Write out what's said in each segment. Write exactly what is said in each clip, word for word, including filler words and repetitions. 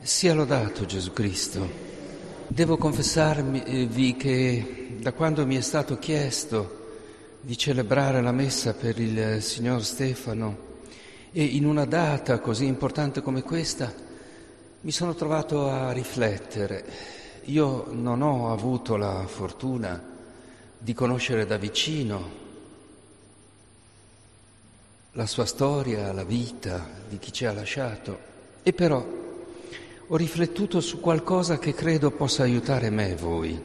Sia lodato Gesù Cristo. Devo confessarvi che da quando mi è stato chiesto di celebrare la messa per il signor Stefano e in una data così importante come questa, mi sono trovato a riflettere. Io non ho avuto la fortuna di conoscere da vicino la sua storia, la vita di chi ci ha lasciato, e però ho riflettuto su qualcosa che credo possa aiutare me e voi.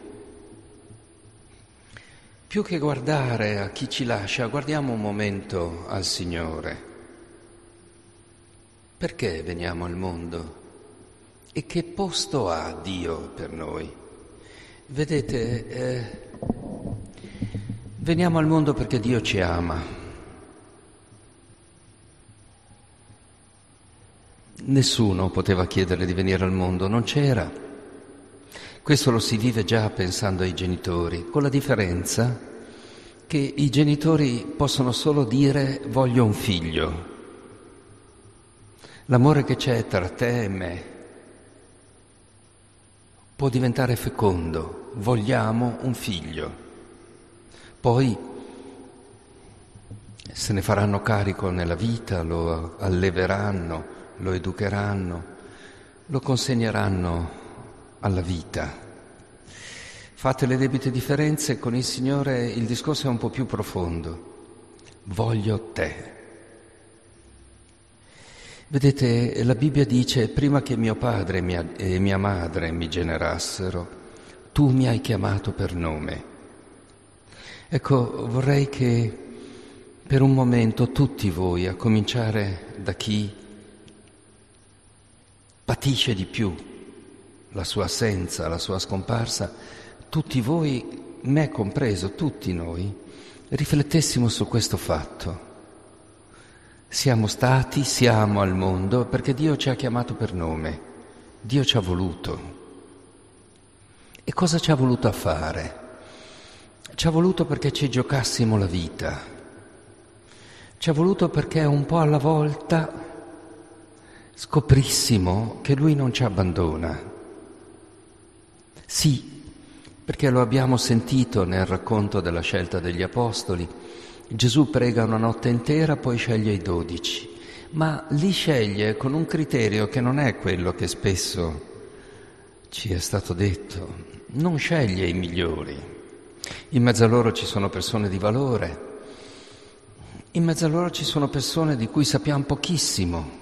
Più che guardare a chi ci lascia, guardiamo un momento al Signore. Perché veniamo al mondo? E che posto ha Dio per noi? Vedete, eh, veniamo al mondo perché Dio ci ama. Nessuno poteva chiederle di venire al mondo, non c'era. Questo lo si vive già pensando ai genitori, con la differenza che i genitori possono solo dire voglio un figlio. L'amore che c'è tra te e me può diventare fecondo, vogliamo un figlio. Poi se ne faranno carico nella vita, lo alleveranno, lo educheranno, lo consegneranno alla vita. Fate le debite differenze, con il Signore il discorso è un po' più profondo. Voglio te. Vedete, la Bibbia dice, prima che mio padre e mia, e mia madre mi generassero, tu mi hai chiamato per nome. Ecco, vorrei che per un momento tutti voi, a cominciare da chi patisce di più la sua assenza, la sua scomparsa, tutti voi, me compreso, tutti noi, riflettessimo su questo fatto. Siamo stati, siamo al mondo perché Dio ci ha chiamato per nome, Dio ci ha voluto. E cosa ci ha voluto a fare? Ci ha voluto perché ci giocassimo la vita, ci ha voluto perché un po' alla volta scoprissimo che Lui non ci abbandona. Sì, perché lo abbiamo sentito nel racconto della scelta degli Apostoli. Gesù prega una notte intera, poi sceglie i dodici, ma li sceglie con un criterio che non è quello che spesso ci è stato detto. Non sceglie i migliori. In mezzo a loro ci sono persone di valore, in mezzo a loro ci sono persone di cui sappiamo pochissimo.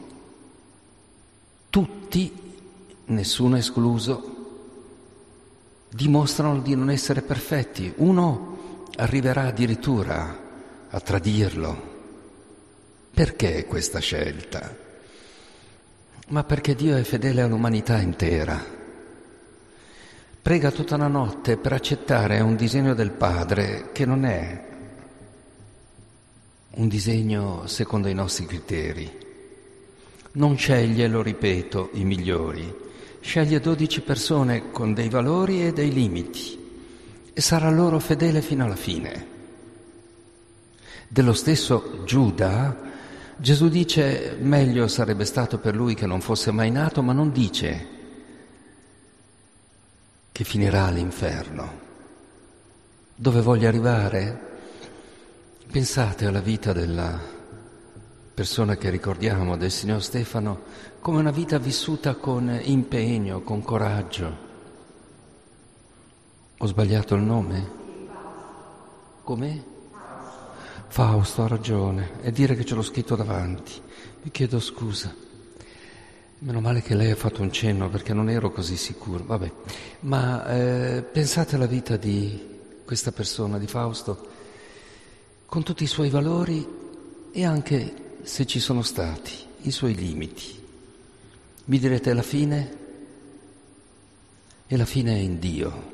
Tutti, nessuno escluso, dimostrano di non essere perfetti. Uno arriverà addirittura a tradirlo. Perché questa scelta? Ma perché Dio è fedele all'umanità intera. Prega tutta la notte per accettare un disegno del Padre che non è un disegno secondo i nostri criteri. Non sceglie, lo ripeto, i migliori, sceglie dodici persone con dei valori e dei limiti e sarà loro fedele fino alla fine. Dello stesso Giuda, Gesù dice meglio sarebbe stato per lui che non fosse mai nato, ma non dice che finirà all'inferno. Dove voglio arrivare? Pensate alla vita della persona che ricordiamo, del signor Stefano, come una vita vissuta con impegno, con coraggio. Ho sbagliato il nome? Come? Fausto, ha ragione. E dire che ce l'ho scritto davanti. Vi chiedo scusa. Meno male che lei ha fatto un cenno perché non ero così sicuro. Vabbè. Ma eh, pensate alla vita di questa persona, di Fausto, con tutti i suoi valori e anche, se ci sono stati, i suoi limiti. Mi direte la fine? E la fine è in Dio.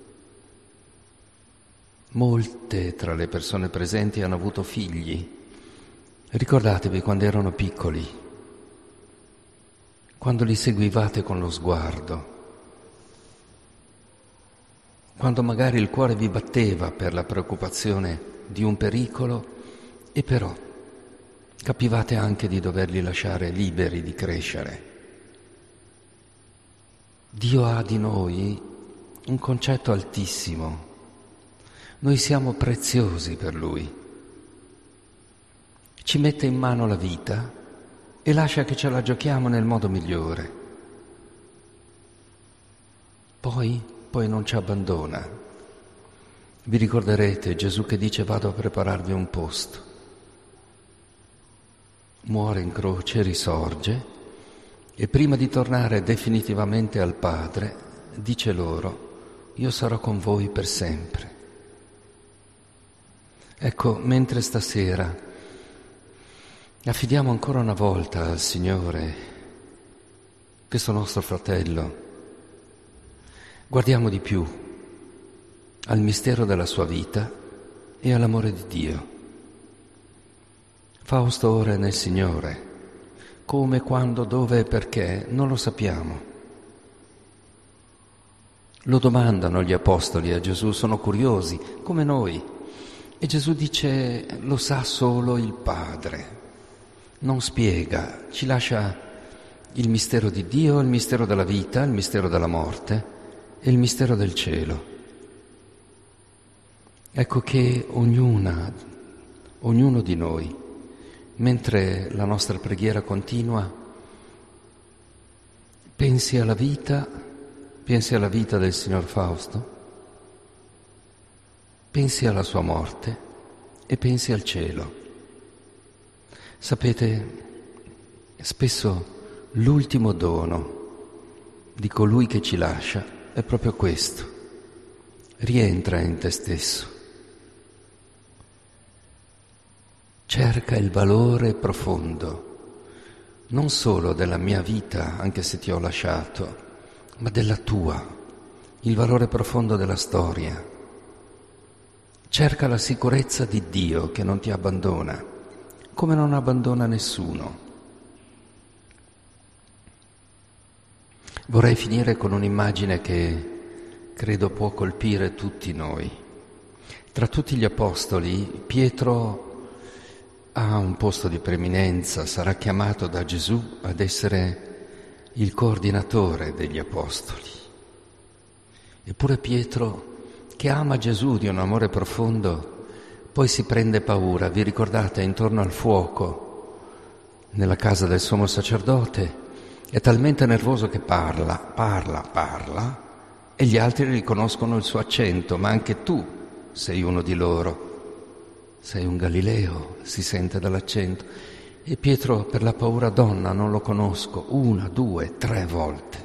Molte tra le persone presenti hanno avuto figli. Ricordatevi quando erano piccoli, quando li seguivate con lo sguardo, quando magari il cuore vi batteva per la preoccupazione di un pericolo e però capivate anche di doverli lasciare liberi di crescere. Dio ha di noi un concetto altissimo. Noi siamo preziosi per Lui. Ci mette in mano la vita e lascia che ce la giochiamo nel modo migliore. Poi, poi non ci abbandona. Vi ricorderete Gesù che dice: vado a prepararvi un posto. Muore in croce, risorge e prima di tornare definitivamente al Padre dice loro: io sarò con voi per sempre. Ecco, mentre stasera affidiamo ancora una volta al Signore questo nostro fratello, guardiamo di più al mistero della sua vita e all'amore di Dio. Fausto ora è nel Signore, come, quando, dove e perché non lo sappiamo. Lo domandano gli apostoli a Gesù, sono curiosi, come noi. E Gesù dice: lo sa solo il Padre. Non spiega, ci lascia il mistero di Dio, il mistero della vita, il mistero della morte e il mistero del cielo. Ecco che ognuna, ognuno di noi, mentre la nostra preghiera continua, pensi alla vita, pensi alla vita del signor Fausto, pensi alla sua morte e pensi al cielo. Sapete, spesso l'ultimo dono di colui che ci lascia è proprio questo: rientra in te stesso, cerca il valore profondo, non solo della mia vita, anche se ti ho lasciato, ma della tua, il valore profondo della storia. Cerca la sicurezza di Dio che non ti abbandona, come non abbandona nessuno. Vorrei finire con un'immagine che credo può colpire tutti noi. Tra tutti gli apostoli, Pietro ha un posto di preeminenza, sarà chiamato da Gesù ad essere il coordinatore degli apostoli. Eppure Pietro, che ama Gesù di un amore profondo, poi si prende paura. Vi ricordate, intorno al fuoco, nella casa del sommo sacerdote, è talmente nervoso che parla, parla, parla, e gli altri riconoscono il suo accento: ma anche tu sei uno di loro, sei un Galileo, si sente dall'accento. E Pietro, per la paura: donna, non lo conosco, una, due, tre volte.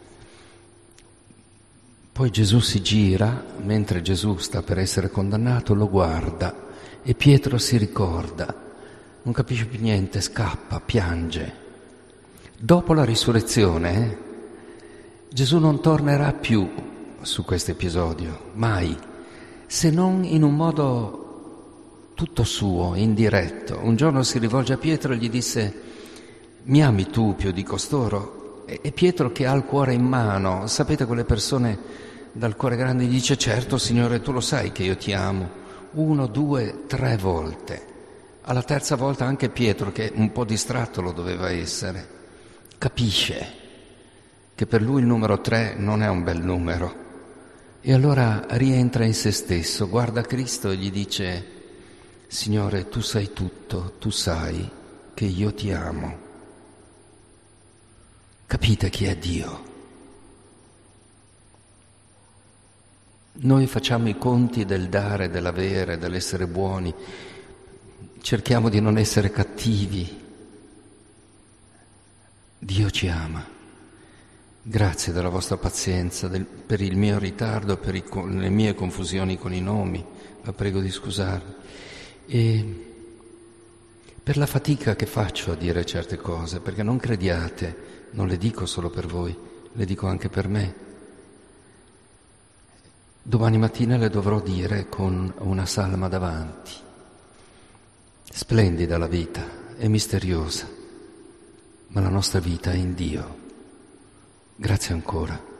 Poi Gesù si gira, mentre Gesù sta per essere condannato, lo guarda e Pietro si ricorda, non capisce più niente, scappa, piange. Dopo la risurrezione, eh, Gesù non tornerà più su questo episodio, mai, se non in un modo tutto suo, indiretto. Un giorno si rivolge a Pietro e gli disse: mi ami tu più di costoro? E Pietro, che ha il cuore in mano, sapete, quelle persone dal cuore grande, gli dice: certo Signore, tu lo sai che io ti amo. Uno, due, tre volte. Alla terza volta anche Pietro, che un po' distratto lo doveva essere, capisce che per lui il numero tre non è un bel numero. E allora rientra in se stesso, guarda Cristo e gli dice: Signore, tu sai tutto, tu sai che io ti amo. Capite chi è Dio? Noi facciamo i conti del dare, dell'avere, dell'essere buoni, cerchiamo di non essere cattivi. Dio ci ama. Grazie della vostra pazienza, del, per il mio ritardo, per i, le mie confusioni con i nomi, la prego di scusarmi. E per la fatica che faccio a dire certe cose, perché non crediate, non le dico solo per voi, le dico anche per me. Domani mattina le dovrò dire con una salma davanti. Splendida la vita, è misteriosa, ma la nostra vita è in Dio. Grazie ancora.